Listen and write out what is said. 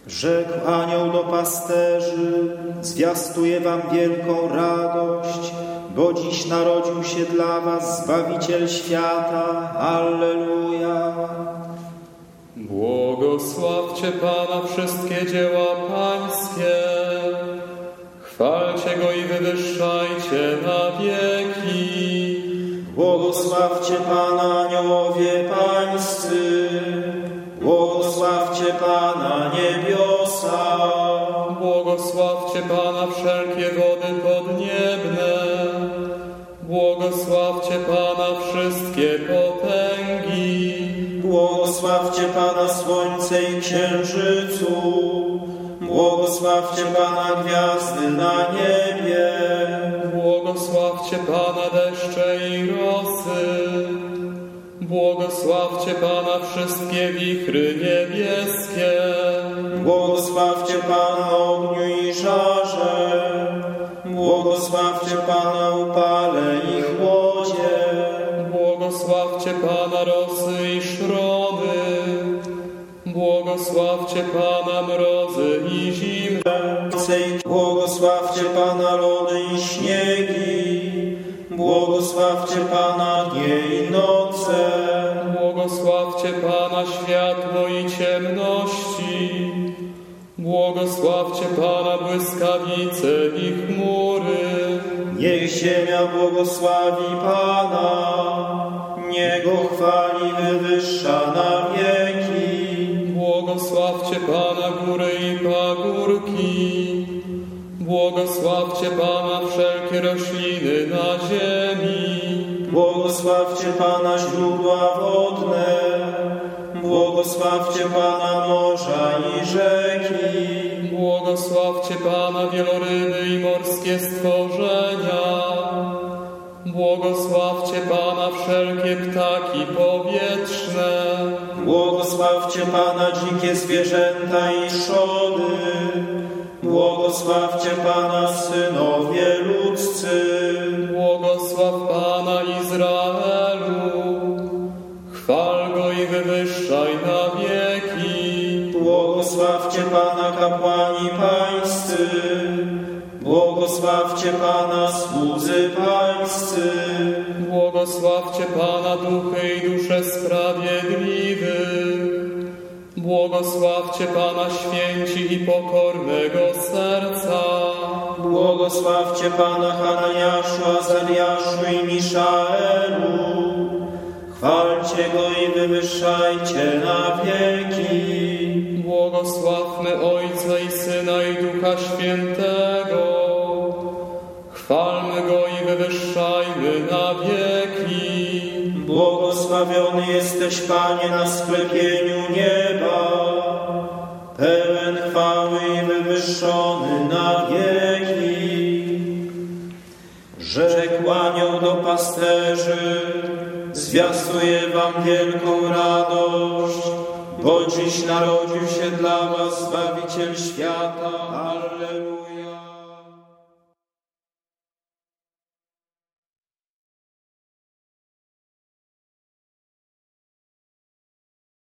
Rzekł anioł do pasterzy: zwiastuję wam wielką radość, bo dziś narodził się dla was Zbawiciel świata. Alleluja. Błogosławcie Pana wszystkie dzieła Pańskie, chwalcie Go i wywyższajcie na wieki. Błogosławcie Pana aniołowie pańscy, błogosławcie Pana niebiosa. Błogosławcie Pana wszelkie wody podniebne, błogosławcie Pana wszystkie potęgi. Błogosławcie Pana słońce i księżycu, błogosławcie Pana gwiazdy na niebie. Błogosławcie Pana deszcze i rosy, błogosławcie Pana wszystkie wichry niebieskie. Błogosławcie Pana ogniu i żarze, błogosławcie Pana upale i chłodzie. Błogosławcie Pana rosy i szrody, błogosławcie Pana mrozy i zimy. Błogosławcie Pana lody i śniegi, błogosławcie Pana dnie i noce. Błogosławcie Pana światło i ciemności, błogosławcie Pana błyskawice i chmury. Niech ziemia błogosławi Pana, niech Go chwali wywyższa na wieki. Błogosławcie Pana góry i pagórki, błogosławcie Pana wszelkie rośliny na ziemi. Błogosławcie Pana źródła wodne, błogosławcie Pana morza i rzeki. Błogosławcie Pana wieloryby i morskie stworzenia, błogosławcie Pana wszelkie ptaki powietrzne. Błogosławcie Pana dzikie zwierzęta i trzody, błogosławcie Pana synowie ludzcy. Błogosław Pana Izraelu, chwal Go i wywyższaj na wieki. Błogosławcie Pana kapłani pańscy, błogosławcie Pana słudzy pańscy. Błogosławcie Pana duchy i dusze sprawiedliwych, błogosławcie Pana święci i pokornego serca. Błogosławcie Pana Hananiaszu, Azariaszu i Miszaelu, chwalcie Go i wywyższajcie na wieki. Błogosławmy Ojca i Syna i Ducha Świętego, chwalmy Go i wywyższajmy na wieki. Błogosławiony jesteś, Panie, na sklepieniu nieba, pełen chwały i wywyższony na wieki. Rzekł anioł do pasterzy: zwiastuję wam wielką radość, bo dziś narodził się dla was Zbawiciel świata. Alleluja.